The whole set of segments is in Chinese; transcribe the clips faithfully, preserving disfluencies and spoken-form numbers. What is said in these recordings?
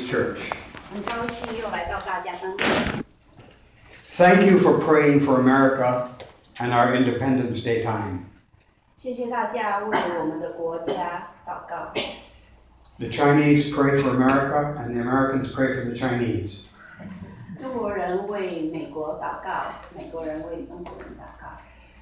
church. 很高兴又来到大家当中。 Thank you for praying for America and our Independence Day time. 谢谢大家为我们的国家祷告。 The Chinese pray for America and the Americans pray for the Chinese. 中国人为美国祷告，美国人为中国人祷告。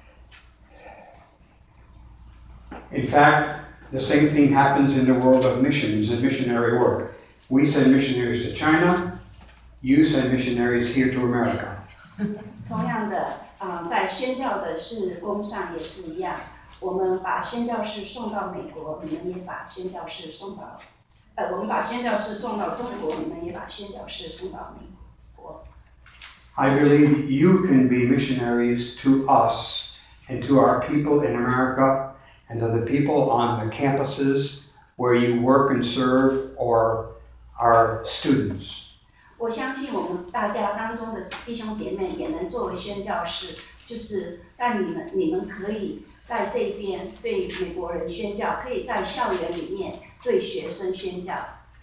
In fact, the same thing happens in the world of missions and missionary work. We send missionaries to China, you send missionaries here to America. 同样的，啊、呃，在宣教的事工上也是一样，我们把宣教士送到美国，你们也把宣教士送到，呃，我们把宣教士送到中国，你们也把宣教士送到美国。 I believe you can be missionaries to us and to our people in America and to the people on the campuses where you work and serve or our students. 我相信我们大家当中的弟兄姐妹也能作为宣教士，就是在你们你们可以在这边对美国人宣教，可以在校园里面对学生宣教。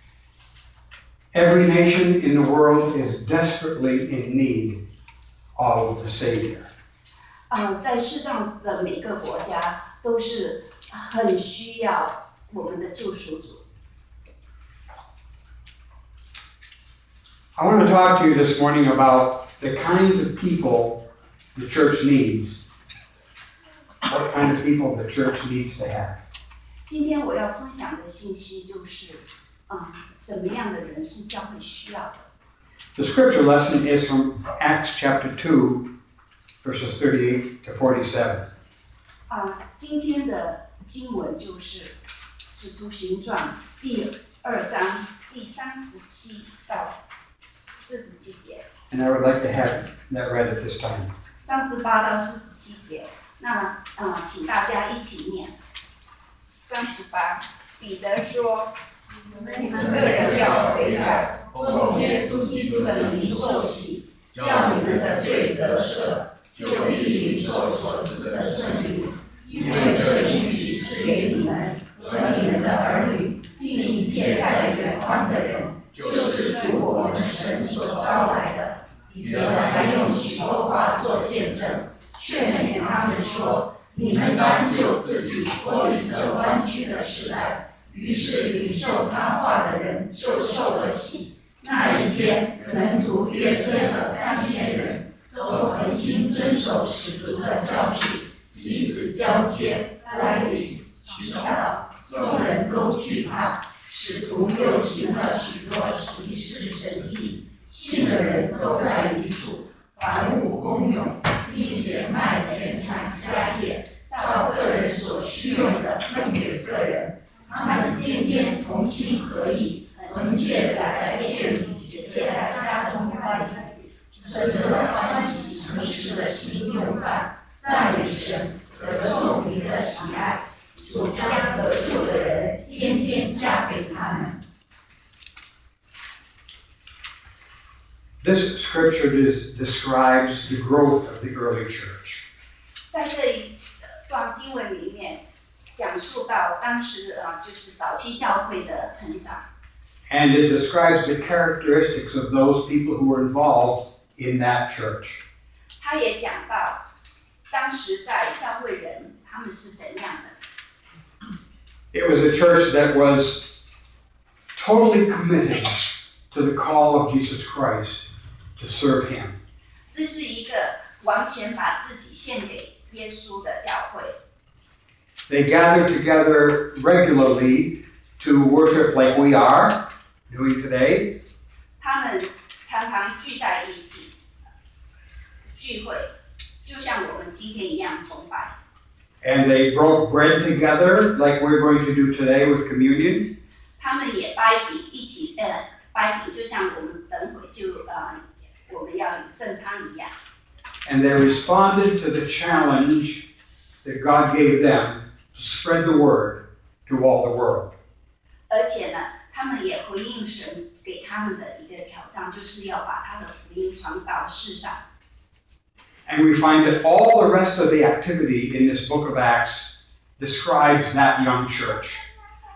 Every nation in the world is desperately in need of the Savior. 呃，在世上的每个国家都是很需要我们的救赎主。 I want to talk to you this morning about the kinds of people the church needs. What kind of people the church needs to have. 今天我要分享的信息就是，啊、呃，什么样的人是教会需要的。 The scripture lesson is from Acts chapter two, verses thirty-eight to forty-seven. 啊、呃，今天的经文就是《使徒行传》第二章第三十七到四十七节。 And I would like to have that read at this time. 三十八到四十七节，那啊、呃，请大家一起念。三十八，彼得说：“你们个人要悔改，奉耶稣基督的名受洗，叫你们的罪得赦，就必领受所赐的圣灵，因为这应许是给你们和你们的儿女，并一切在远方的人，就是主我们神所招来的。” 彼得还用许多话做见证，劝勉他们说：“你们当救自己脱离这弯曲的时代。”于是领受他话的人就受了洗。那一天，门徒约增了三千人，都恒心遵守使徒的教训，彼此交接、来礼、祈祷，众人都惧怕。使徒又行了许多奇事神迹。 信的人都在一处，凡物公用，并且卖田产家业，照个人所需用的分给个人。他们天天同心合意，恒切在店里，且在家中欢愉，存着欢喜诚实的心用饭，赞美神，得众民的喜爱。主将得救的人天天加给他们。 This scripture is, describes the growth of the early church. 在这一段经文里面，讲述到当时啊、呃，就是早期教会的成长。 And it describes the characteristics of those people who were involved in that church. 他也讲到当时在教会人他们是怎样的。 It was a church that was totally committed to the call of Jesus Christ to serve Him. 这是一个完全把自己献给耶稣的教会。 They gathered together regularly to worship like we are doing today. 他们常常聚在一起聚会，就像我们今天一样崇拜。 And they broke bread together like we're going to do today with communion. 他们也掰饼一起，呃，掰饼就像我们等会就呃。 我们要领圣餐一样。 And they responded to the challenge that God gave them to spread the word to all the world. 而且呢，他们也回应神给他们的一个挑战，就是要把他的福音传到世上。 And we find that all the rest of the activity in this book of Acts describes that young church.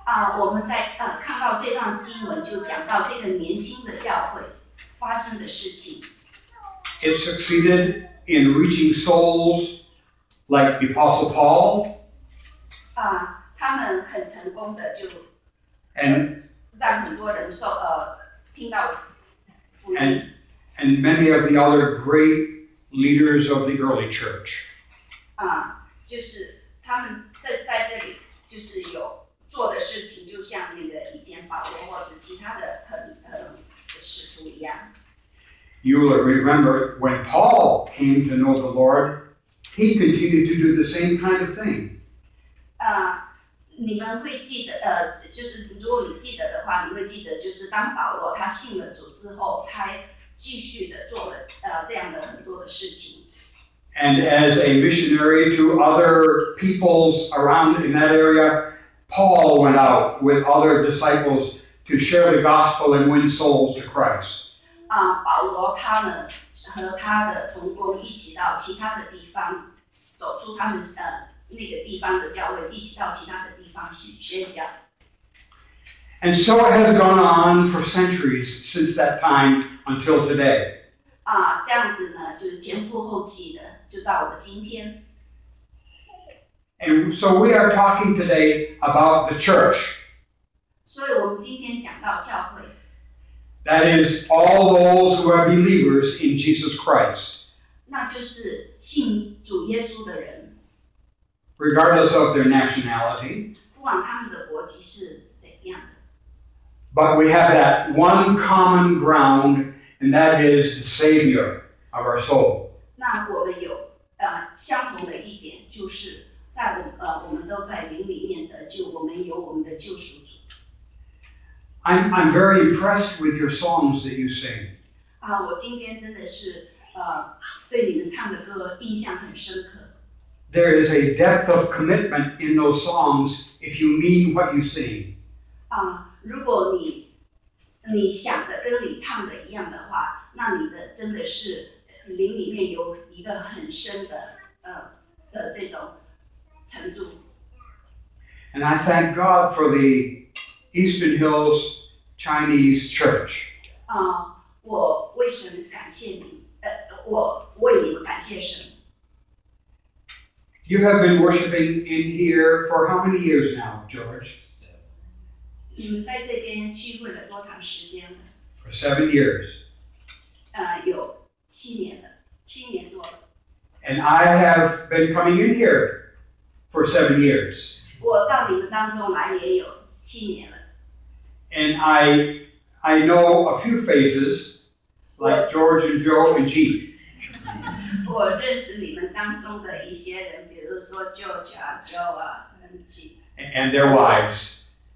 啊，我们在呃看到这段经文，就讲到这个年轻的教会发生的事情。 It succeeded in reaching souls like the Apostle Paul. 啊，他们很成功的就 and 让很多人受呃听到福音。 And, and many of the other great leaders of the early church. 啊，就是他们在在这里就是有做的事情，就像那个以前保罗或者其他的很呃使徒一样。 You will remember when Paul came to know the Lord, he continued to do the same kind of thing. 啊，你们会记得呃，就是如果你记得的话，你会记得就是当保罗他信了主之后，他继续的做了呃这样的很多的事情。 And as a missionary to other peoples around in that area, Paul went out with other disciples to share the gospel and win souls to Christ. 啊，保罗他们和他的同工一起到其他的地方，走出他们呃那个地方的教会，一起到其他的地方去宣讲。 And so it has gone on for centuries since that time until today. 啊，这样子呢，就是前赴后继的，就到了今天。 And so we are talking today about the church. 所以我们今天讲到教会。 That is, all those who are believers in Jesus Christ. 那就是信主耶稣的人。 Regardless of their nationality. 不管他们的国籍是怎样的。 But we have that one common ground, and that is the Savior of our soul. 那我们有呃相同的一点，就是在我呃我们都在灵里面的，就我们有我们的救赎主。 I'm I'm very impressed with your songs that you sing. 啊，我今天真的是呃对你们唱的歌印象很深刻。 There is a depth of commitment in those songs if you mean what you sing. 啊，如果你你想的跟你唱的一样的话，那你的真的是灵里面有一个很深的呃的这种程度。 And I thank God for the Eastern Hills Chinese Church. 啊，我为神感谢你，呃，我为你们感谢神。 You have been worshiping in here for how many years now, George? 你们在这边聚会了多长时间了？ For seven years. 呃，有七年了，七年多了。 And I have been coming in here for seven years. 我到你们当中来也有七年了。 And I I know a few faces, like George and Joe and Jeep. 我认识你们当中的一些人，比如说 George 啊、Joe 啊、Jeep。 And their wives.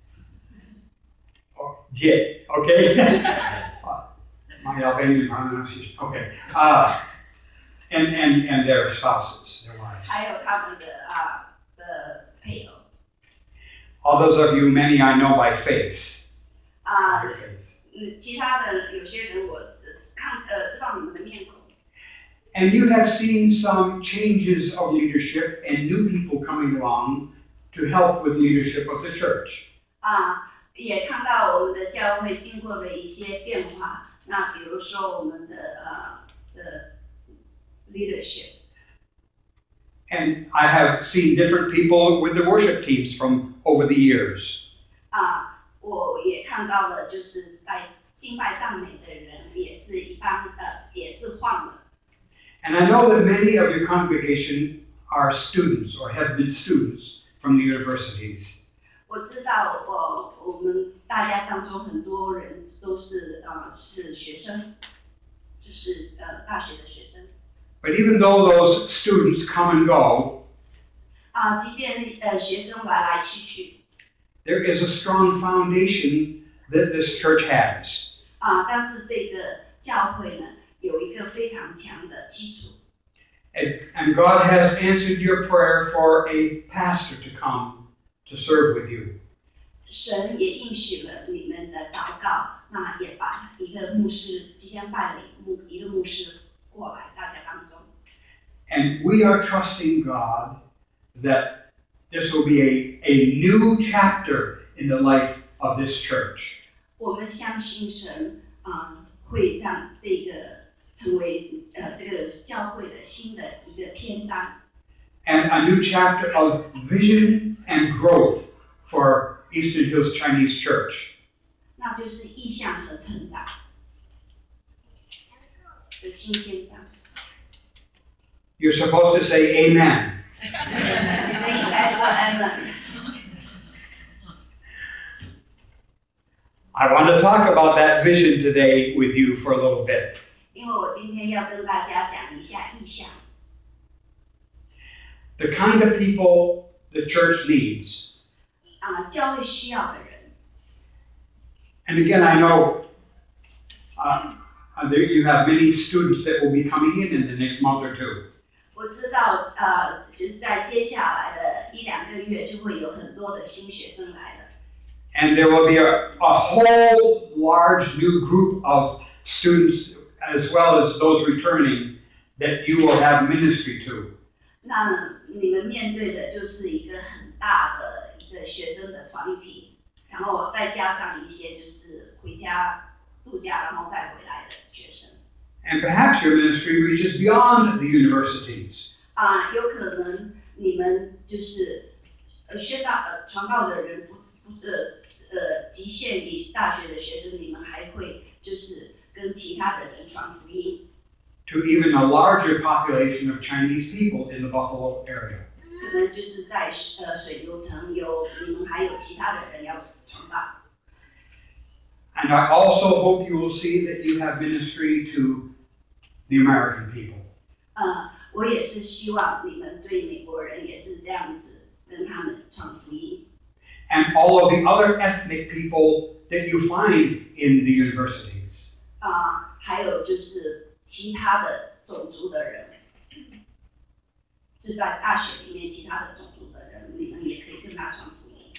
Jit, okay? My Albanian pronunciation. Okay. Uh, and, and, and their spouses, their wives. 还有他们的啊的配偶。 Others of you, many I know by face. 啊， By faith. 嗯，其他的有些人我只看呃知道你们的面孔。 And you have seen some changes of leadership and new people coming along to help with leadership of the church. 啊，也看到我们的教会经过了一些变化。那比如说我们的呃的 leadership。 And I have seen different people with the worship teams from over the years. 啊，我也看到了，就是在敬拜赞美的人也是一般呃也是换了。 And I know that many of your congregation are students or have been students from the universities. 我知道，我我们大家当中很多人都是呃是学生，就是呃大学的学生。 But even though those students come and go, 啊，即便呃学生来来去去。 there is a strong foundation that this church has. 啊，但是这个教会呢，有一个非常强的基础。 And, and God has answered your prayer for a pastor to come to serve with you. 神也应许了你们的祷告，那也把一个牧师即将带领牧一个牧师过来大家当中。 And we are trusting God that this will be a, a new chapter in the life of this church. 我们相信神啊、呃、会让这个成为呃这个教会的新的一个篇章。 And a new chapter of vision and growth for Eastern Hills Chinese Church. 那就是意向和成长的新篇章。 You're supposed to say amen. 你们应该说 amen。 I want to talk about that vision today with you for a little bit. 因为我今天要跟大家讲一下意向。 The kind of people the church needs. 啊、教会需要的人。 And again, I know uh, there you have many students that will be coming in in the next month or two. 我知道，呃，就是在接下来的一两个月，就会有很多的新学生来了。 And there will be a, a whole large new group of students, as well as those returning, that you will have ministry to. 那你们面对的就是一个很大的一个学生的团体，然后再加上一些就是回家度假然后再回来的学生。 And perhaps your ministry reaches beyond the universities. 啊、有可能你们就是呃宣道呃传道的人不不这呃局限于大学的学生，你们还会就是跟其他的人传福音。 To even a larger population of Chinese people in the Buffalo area. 可能就是在呃水牛城有你们还有其他的人要传道。 And I also hope you will see that you have ministry to the American people. 呃，我也是希望你们对美国人也是这样子跟他们传福音。 And all of the other ethnic people that you find in the universities. 啊、还有就是其他的种族的人，就在大学里面其他的种族的人，你们也可以跟他传福音。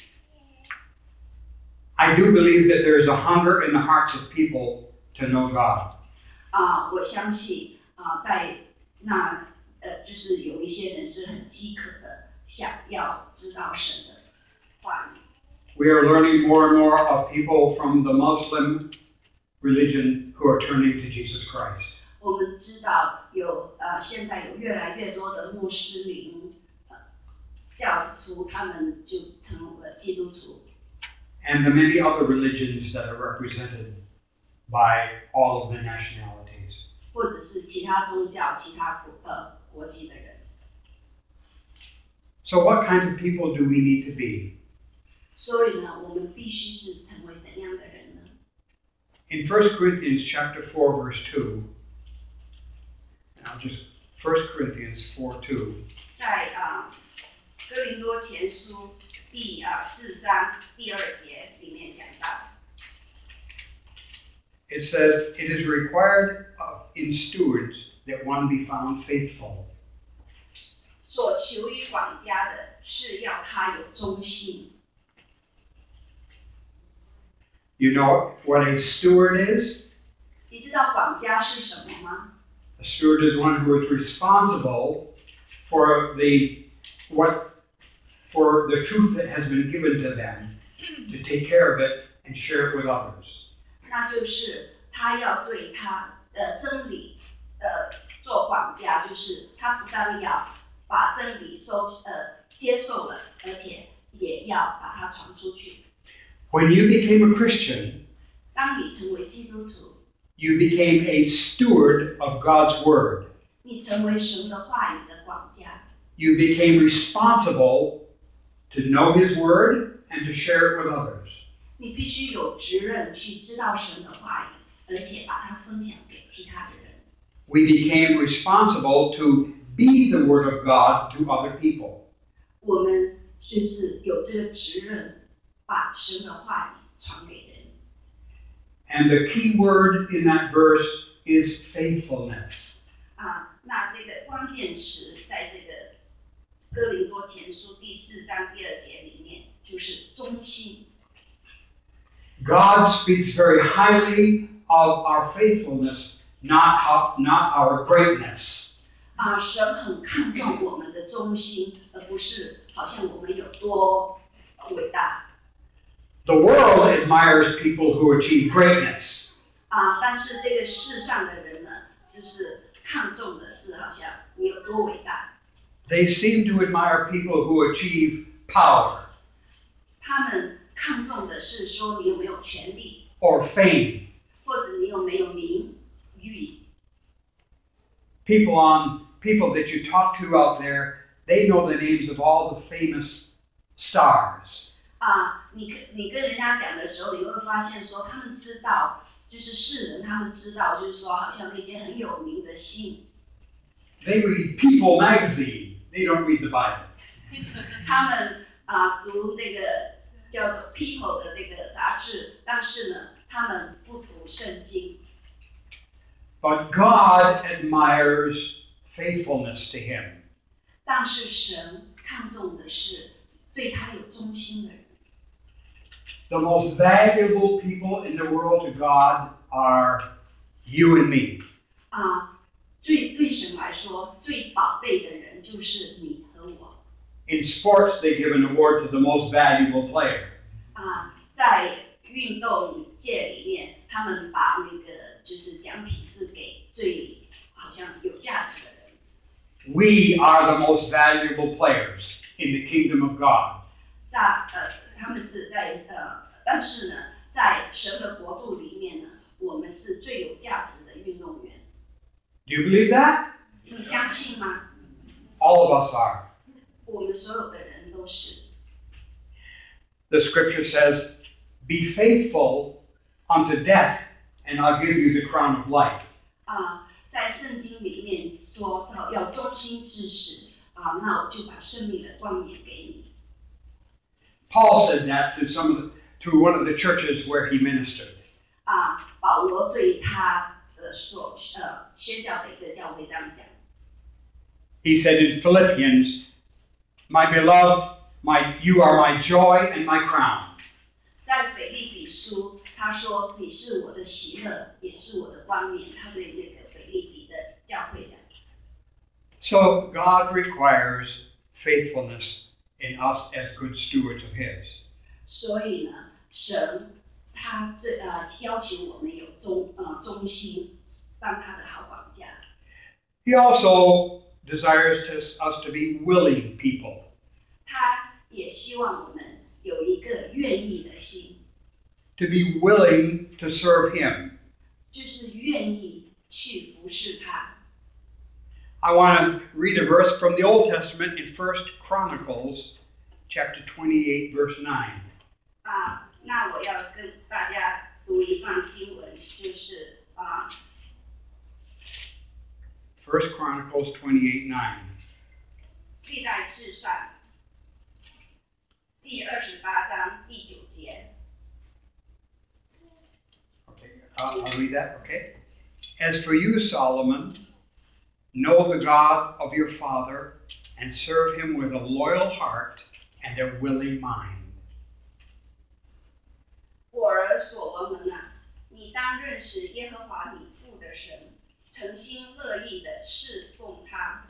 I do believe that there is a hunger in the hearts of people to know God. 啊、我相信啊、在那呃，就是有一些人是很饥渴的，想要知道神的话语。 We are learning more and more of people from the Muslim religion who are turning to Jesus Christ. 我们知道有呃，现在有越来越多的穆斯林呃教徒，他们就成为了基督徒。 And the many other religions that are represented by all of the nationalities. 或者是其他宗教、其他国呃国籍的人。 So what kind of people do we need to be? 所以呢，我们必须是成为怎样的人呢？ In First Corinthians chapter four, verse two, and I'll just First Corinthians four two. 在啊、呃、哥林多前书第啊、呃、四章第二节里面讲到。 It says, it is required of, in stewards that one be found faithful. 所求于管家的是要他有忠心。 You know what a steward is? 你知道管家是什么吗？ A steward is one who is responsible for the what for the truth that has been given to them, to take care of it and share it with others. 那就是他要对他的真理呃做管家，就是他不但要把真理收呃接受了，而且也要把它传出去。 When you became a Christian, 当你成为基督徒， you became a steward of God's word. 你成为神的话语的管家， You became responsible to know His word and to share it with others. 你必须有责任去知道神的话语，而且把它分享给其他的人。 We became responsible to be the word of God to other people. 我们就是有这个责任，把神的话语传给人。 And the key word in that verse is faithfulness. 啊，那这个关键词在这个哥林多前书第四章第二节里面，就是忠心。 God speaks very highly of our faithfulness, not, how, not our greatness. 啊，神很看重我们的忠心，而不是好像我们有多伟大。 The world admires people who achieve greatness. 啊，但是这个世上的人呢，就是看重的是好像你有多伟大。 They seem to admire people who achieve power 他们看重的是说你有没有权利， or fame. 或者你有没有名誉。 People on people that you talk to out there, they know the names of all the famous stars. 啊，你跟你跟人家讲的时候，你会发现说他们知道，就是世人他们知道，就是说好像那些很有名的星， They read People magazine. They don't read the Bible. 他们啊读那个叫做 People 的这个杂志，但是呢，他们不读圣经。 But God admires faithfulness to Him. 但是神看重的是对他有忠心的人。 The most valuable people in the world to God are you and me. 啊，最对神来说最宝贝的人就是你和我。 In sports, they give an award to the most valuable player. 啊，在运动界里面，他们把那个就是奖品是给最好像有价值的人。 We are the most valuable players in the kingdom of God. 在呃，他们是在呃，但是呢，在神的国度里面呢，我们是最有价值的运动员。 Do you believe that? 你相信吗？ All of us are. 我们所有的人都是。 The scripture says, "Be faithful unto death, and I'll give you the crown of life." 啊，在圣经里面说到要忠心至死啊，那我就把生命的冠冕给你。 Paul said that to some of the, to one of the churches where he ministered. 啊，保罗对他的所呃宣教的一个教会这样讲。 He said in Philippians, "My beloved, my you are my joy and my crown." 在腓立比书，他说：“你是我的喜乐，也是我的冠冕。”他对那个腓立比的教会讲。 So God requires faithfulness in us as good stewards of His. 所以呢，神他最呃要求我们有忠呃忠心，当他的好管家。 He also desires to, us to be willing people. 他也希望我们有一个愿意的心， To be willing to serve Him. 就是愿意去服侍他。 I want to read a verse from the Old Testament in First Chronicles, chapter twenty-eight, verse nine. 啊，那我要跟大家读一段经文，就是啊， First Chronicles twenty-eight, nine. 历代志上第二十八章第九节。 Okay, I'll, I'll read that, okay? As for you, Solomon, know the God of your father and serve him with a loyal heart and a willing mind. 我儿所罗门啊，你当认识耶和华你父的神，诚心乐意的侍奉他。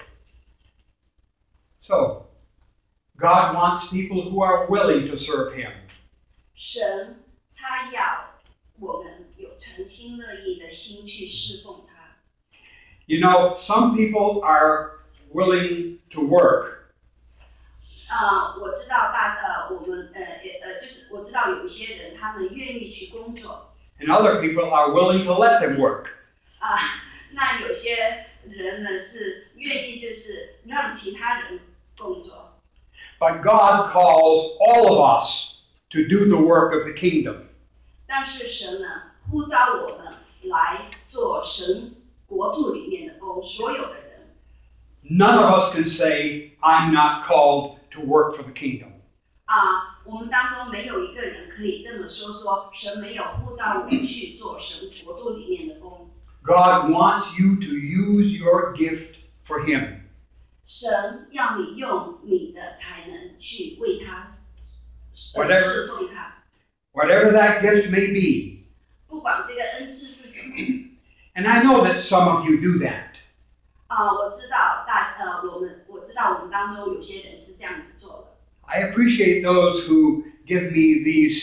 So, God wants people who are willing to serve him. 神他要我们有诚心乐意的心去侍奉他。 You know, some people are willing to work. 啊、我知道大呃，我们呃呃，就是我知道有一些人他们愿意去工作。 And other people are willing to let them work. 啊，那有些人呢是愿意就是让其他人工作。 But God calls all of us to do the work of the kingdom. 但是神呢呼召我们来做神国度里面的工，所有的人。 None of us can say, "I'm not called to work for the kingdom." 啊，我们当中没有一个人可以这么说，说神没有呼召我去做神国度里面的工。 God wants you to use your gift for him. 神要你用你的才能去为他 Whatever 侍奉他， Whatever that gift may be. 不管这个恩赐是什么。 And I know that some of you do that. 啊，我知道大呃，我们我知道我们当中有些人是这样子做的。 I appreciate those who give me these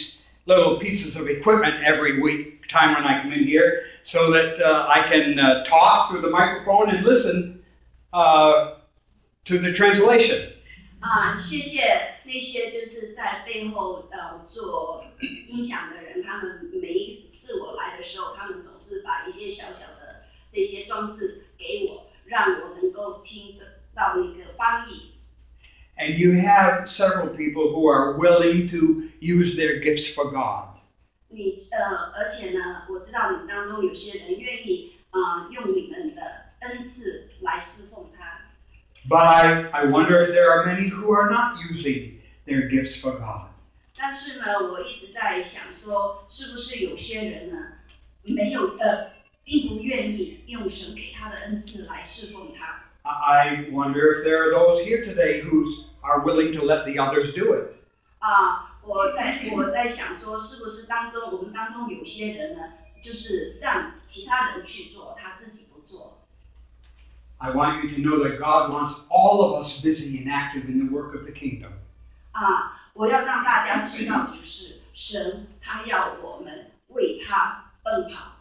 little pieces of equipment every week, time when I come in here, so that uh, I can uh, talk through the microphone and listen uh, to the translation. 啊，谢谢那些就是在背后呃做音响的人，他们每一次我来的时候，他们总是把一些小小的这些装置给我，让我能够听得到那个翻译。 And you have several people who are willing to use their gifts for God. 你呃，而且呢，我知道你们当中有些人愿意啊、呃、用你们的恩赐来侍奉他。 But I, I wonder if there are many who are not using their gifts for God. 但是呢，我一直在想说，是不是有些人呢，没有呃，并不愿意用神给他的恩赐来侍奉他。 I wonder if there are those here today who are willing to let the others do it. 啊，我在我在想说，是不是当中我们当中有些人呢，就是让其他人去做，他自己不做。 I want you to know that God wants all of us busy and active in the work of the kingdom. 啊，我要让大家知道，就是神他要我们为他奔跑。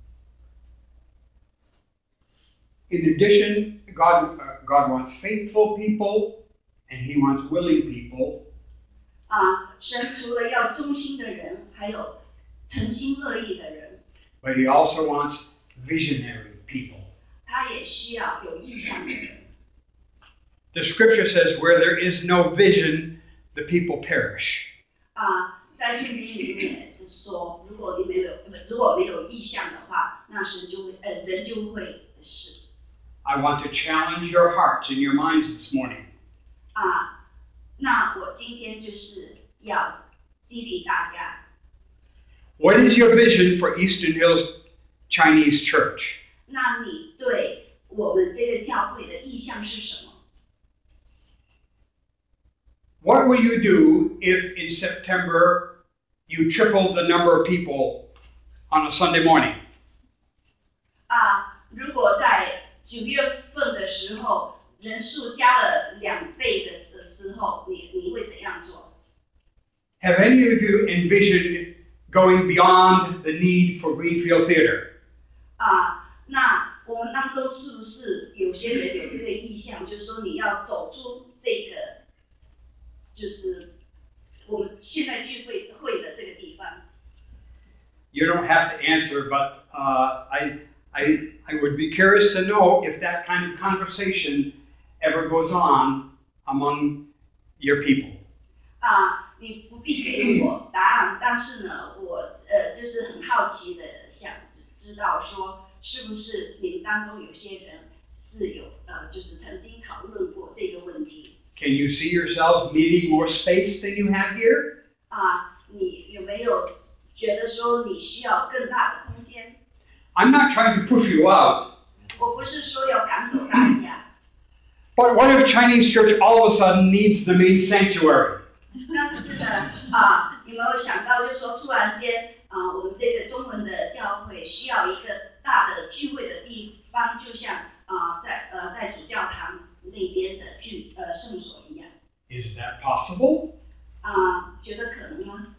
In addition, God, uh, God wants faithful people, and He wants willing people. 啊，神除了要忠心的人，还有诚心乐意的人。 But He also wants visionary people. 他也需要有意向的人。 The scripture says, where there is no vision, the people perish. 啊，在圣经里面就说，如果你没有如果没有意向的话，那神就会呃人就会死。 I want to challenge your hearts and your minds this morning. 啊，那我今天就是要激励大家。 What is your vision for Eastern Hills Chinese Church? 那你对我们这个教会的意向是什么？ What will you do if in September you triple the number of people on a Sunday morning? 啊，如果在九月份的时候人数加了两倍的时候，你你会怎样做？ Have any of you envisioned going beyond the need for Greenfield Theater? 啊，那我们当中是不是有些人有这个意向，就是说你要走出这个，就是我们现在聚会会的这个地方？ You don't have to answer, but uh, I, I, I would be curious to know if that kind of conversation ever goes on among your people. 啊，你不必给我答案，但是呢，我呃就是很好奇的想知道说，是不是你们当中有些人是有呃就是曾经讨论过这个问题？ Can you see yourselves needing more space than you have here? 啊，你有没有觉得说你需要更大的空间？ I'm not trying to push you out. 我不是说要赶走大家， But what if Chinese church all of a sudden needs the main sanctuary? 但是呢，啊，有没有想到，就是说突然间，啊，我们这个中文的教会需要一个大的聚会的地方，就像啊，在呃在主教堂那边的聚呃圣所一样。 Is that possible? 啊，觉得可能吗？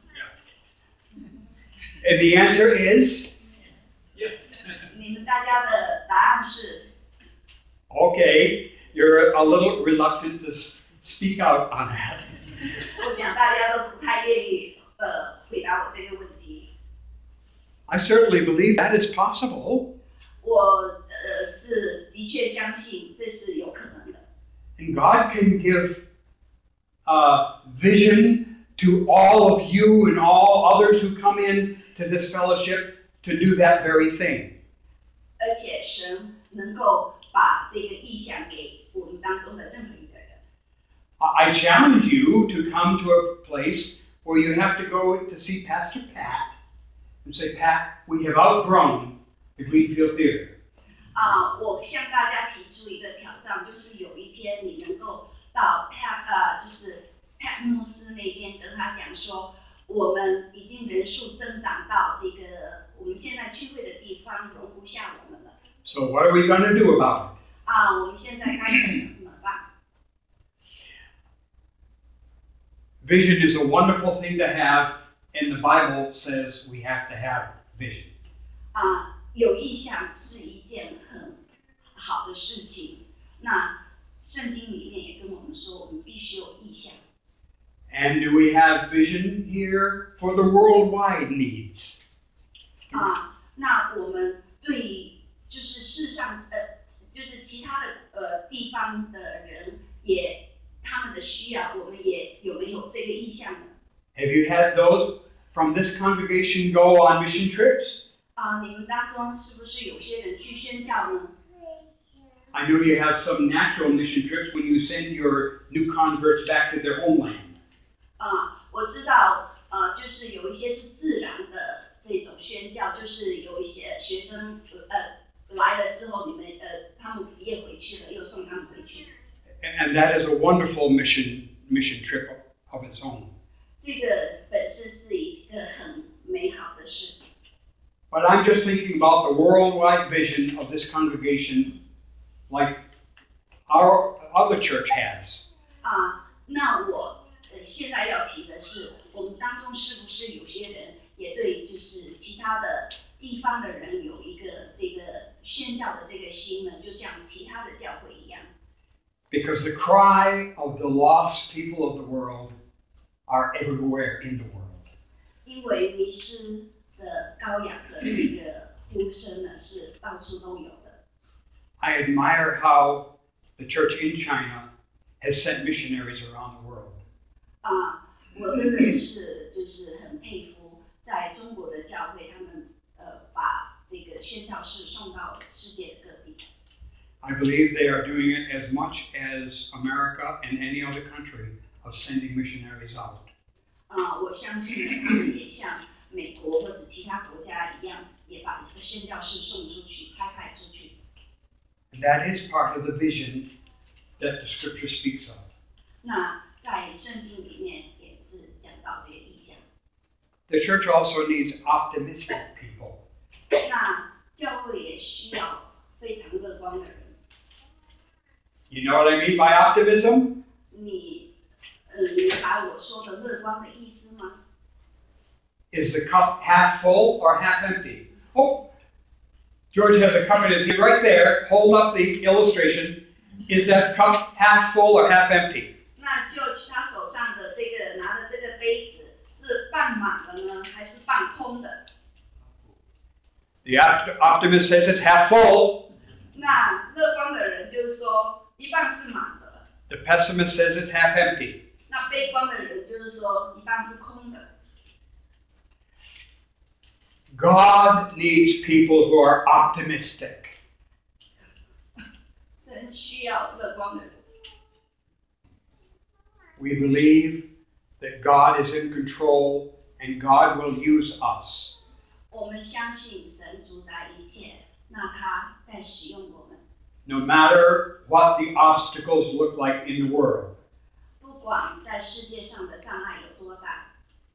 And the answer is? 你们大家的答案是 Okay, you're a little reluctant to speak out on that. 我想大家都不太愿意呃回答我这个问题。 I certainly believe that is possible. 我呃是的确相信这是有可能的。 And God can give uh, vision to all of you and all others who come in to this fellowship to do that very thing. 而且神能够把这个意向给我们当中的任何一个人。 I challenge you to come to a place where you have to go to see Pastor Pat and say, Pat, we have outgrown the Greenfield Theater. 啊，我向大家提出一个挑战，就是有一天你能够到 Pat 呃，就是 Pat 牧师那边跟他讲说，我们已经人数增长到这个我们现在聚会的地方容不下我们了。 So what are we going to do about it? 啊，我们现在该怎么办？ Vision is a wonderful thing to have, and the Bible says we have to have vision. 啊，有意向是一件很好的事情。那圣经里面也跟我们说，我们必须有意向。 And do we have vision here for the worldwide needs? 啊，那我们对就是世上呃，就是其他的呃地方的人也他们的需要，我们也有没有这个意向呢？ Have you had those from this congregation go on mission trips? 啊，你们当中是不是有些人去宣教呢？ I know you have some natural mission trips when you send your new converts back to their homeland. 啊，我知道，呃，就是有一些是自然的这种宣教，就是有一些学生呃来了之后，你们呃他们毕业回去了，又送他们回去。 And that is a wonderful mission mission trip of its own. 这个本身是一个很美好的事。 But I'm just thinking about the worldwide vision of this congregation, like our other church has. 啊，那我呃现在要提的是，我们当中是不是有些人也对就是其他的地方的人有一个这个宣教的这个心呢？就像其他的教会一样。 Because the cry of the lost people of the world are everywhere in the world. 因为迷失的羔羊的这个呼声呢，是到处都有的。 I admire how the church in China has sent missionaries around the world. 啊，我真的是就是很佩服，在中国的教会，他们呃把这个宣教士送到世界各地。 I believe they are doing it as much as America and any other country of sending missionaries out. 啊，我相信他们也像美国或者其他国家一样，也把宣教士送出去、差派出去。 And that is part of the vision that the scripture speaks of. 那在圣经里面也是讲到这个意象。 The church also needs optimistic people. 那教会也需要非常乐观的人。 You know what I mean by optimism? 你呃明白我说的乐观的意思吗？ Is the cup half full or half empty? Oh, George has a cup in his hand right there. Hold up the illustration. Is that cup half full or half empty? 那 George 他手上的这个拿的这个杯子是半满的呢，还是半空的？ The optimist says it's half full. 那乐观的人就是说一半是满的。 The pessimist says it's half empty. 那悲观的人就是说一半是空的。 God needs people who are optimistic. 神需要乐观的人。 We believe that God is in control and God will use us. 我们相信神主宰一切，那他在使用我们。 No matter what the obstacles look like in the world. 不管在世界上的障碍有多大。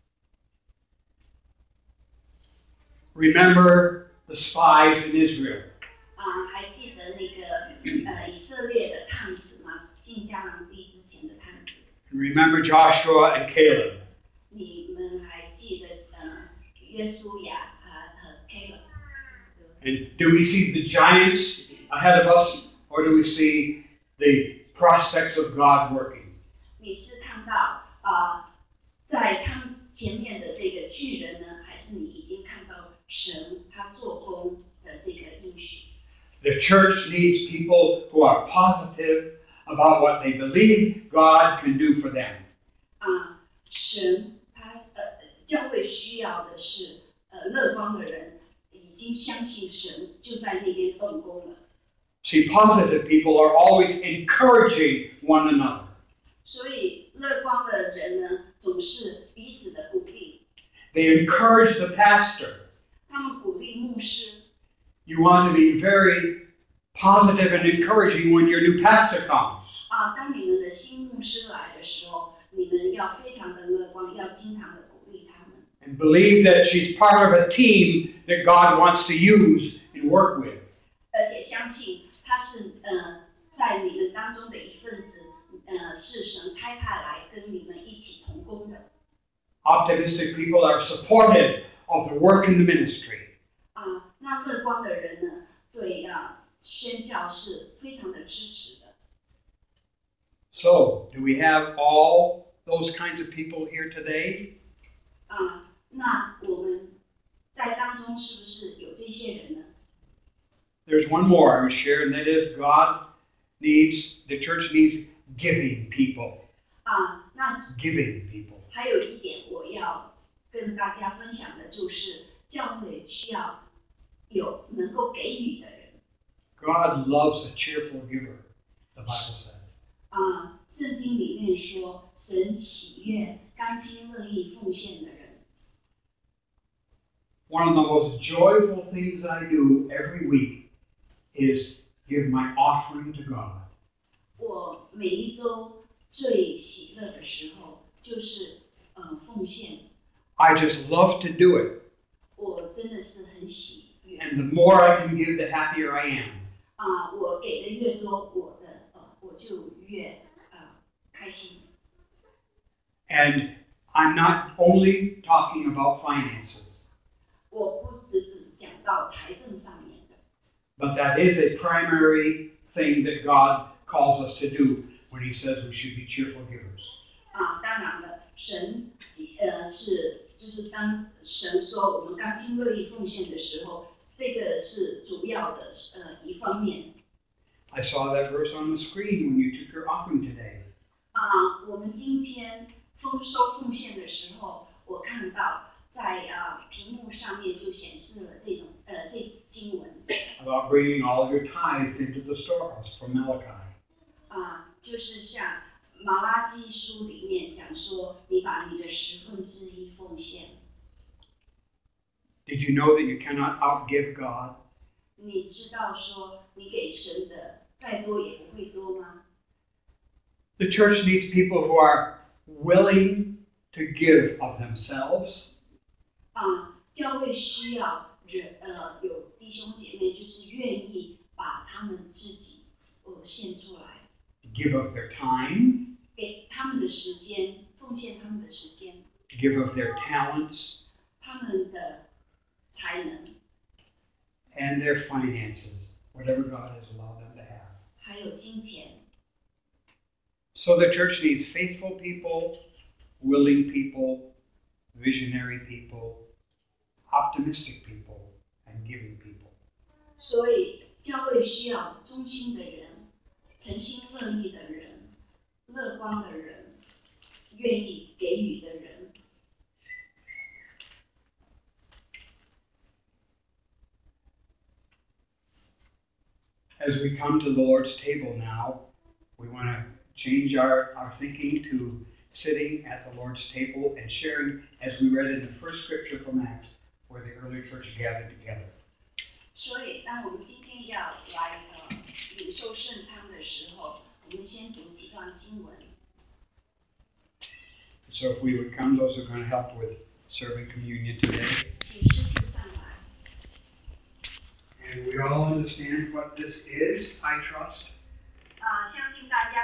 Remember the spies in Israel. 啊，还记得那个呃以色列的探子吗？进迦南地之前的探子。 Remember Joshua and Caleb. 你们还记得呃约书亚和和 Caleb？ And do we see the giants ahead of us, or do we see the prospects of God working? 你是看到啊、呃，在他们前面的这个巨人呢，还是你已经看到神他做工的这个应许？ The church needs people who are positive about what they believe God can do for them. 啊，神他呃教会需要的是呃乐观的人，已经相信神就在那边动工了。 See, positive people are always encouraging one another. 所以乐观的人呢，总是彼此的鼓励。 They encourage the pastor. 他们鼓励牧师。 You want to be very positive and encouraging when your new pastor comes. 啊，当你们的新牧师来的时候，你们要非常的乐观，要经常的鼓励他们。 And believe that she's part of a team that God wants to use and work with. 而且相信他是呃在你们当中的一份子，呃是神差派来跟你们一起同工的。 Optimistic people are supportive of the work in the ministry. 啊，那乐观的人呢，对啊宣教是非常的支持的。 So, do we have all those kinds of people here today? 啊，那我们在当中是不是有这些人呢？ There's one more I would share, and that is God needs, the church needs giving people. 啊，那 Giving people. 还有一点我要跟大家分享的就是，教会需要有能够给予的人。 God loves a cheerful giver, the Bible says. 啊，圣经里面说，神喜悦甘心乐意奉献的人。 One of the most joyful things I do every week is give my offering to God. 我每一周最喜乐的时候，就是呃奉献。 I just love to do it. 我真的是很喜悦。 And the more I can give, the happier I am. 啊，我给的越多，我的呃我就越呃开心。 And I'm not only talking about finances, 我不只是讲到财政上面的， but that is a primary thing that God calls us to do when He says we should be cheerful givers. 啊，当然了，神呃是就是当神说我们甘心乐意奉献的时候，这个是主要的呃一方面。 I saw that verse on the screen when you took your offering today. 啊，我们今天丰收奉献的时候，我看到在啊屏幕上面就显示了这种呃这经文 About bringing all of your tithes into the storehouse from Malachi. 啊，就是像马拉基书里面讲说，你把你的十分之一奉献。 Did you know that you cannot outgive God? 你知道说你给神的再多也不会多吗？ The church needs people who are willing to give of themselves, 啊，教会需要人呃有弟兄姐妹，就是愿意把他们自己呃献出来， give of their time, 给他们的时间，奉献他们的时间， give of their talents, 他们的才能， and their finances, whatever God has allowed them to have. 还有金钱。 So the church needs faithful people, willing people, visionary people, optimistic people, and giving people. 所以教会需要忠心的人、诚心乐意的人、乐观的人、愿意给予的人。 As we come to the Lord's table now, we want to change our, our thinking to sitting at the Lord's table and sharing, as we read in the first scripture from Acts, where the early church gathered together. 所以，当我们今天要来呃领受圣餐的时候，我们先读几段经文。 So if we would come, those who are going to help with serving communion today. 请师傅上来。 And we all understand what this is, I trust. 啊、相信大家。